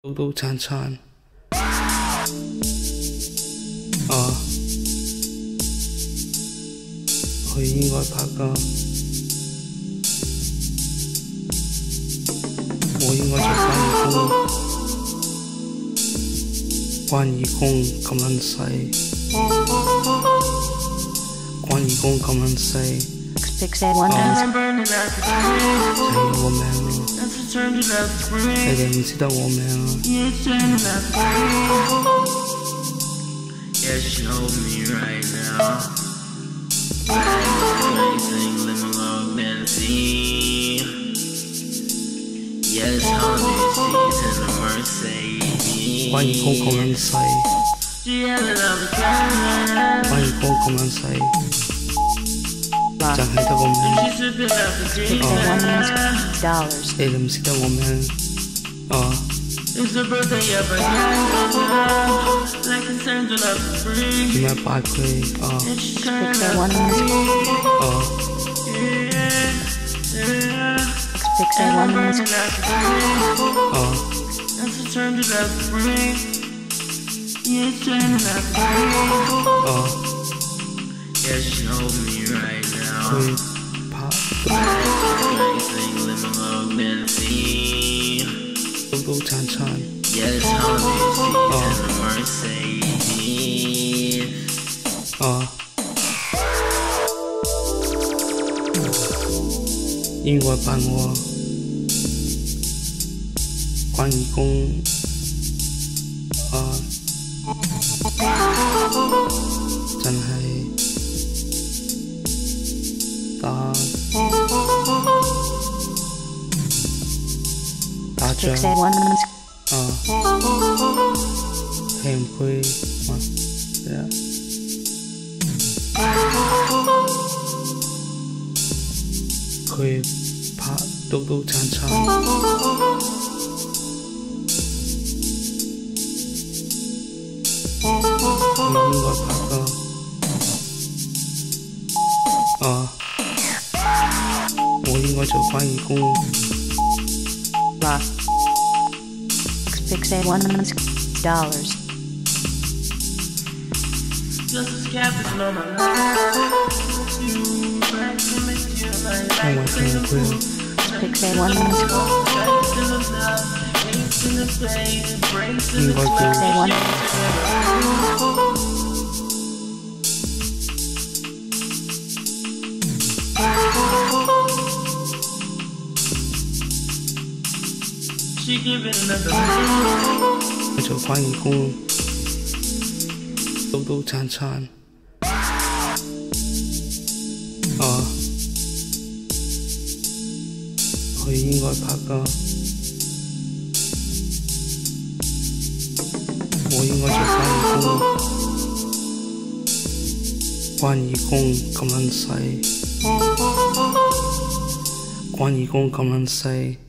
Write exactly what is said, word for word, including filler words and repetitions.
刀刀撐撐啊！佢應該拍㗎，我應該做關義工，關義工咁撚細，關義工咁撚細。就係我個名咯，你哋唔知得我名啊。關義工咁撚細，關義工咁撚細。就係得個名，哦，你哋唔識得我名，哦，點解擺佢，哦，哦，哦，哦。佢拍刀刀撐撐，哦，哦，應該扮我關義工，啊，真係。打打仗啊，係唔會嘛？係啊，佢拍刀刀撐撐，佢應該拍㗎，啊。我應該做關義工。 Lost. Six eight one dollars. Oh my God, real. Six eight one. 應該做。我做關義工，刀刀撐撐，啊，佢應該拍㗎，我應該做關義工，關義工咁撚細，關義工咁撚細。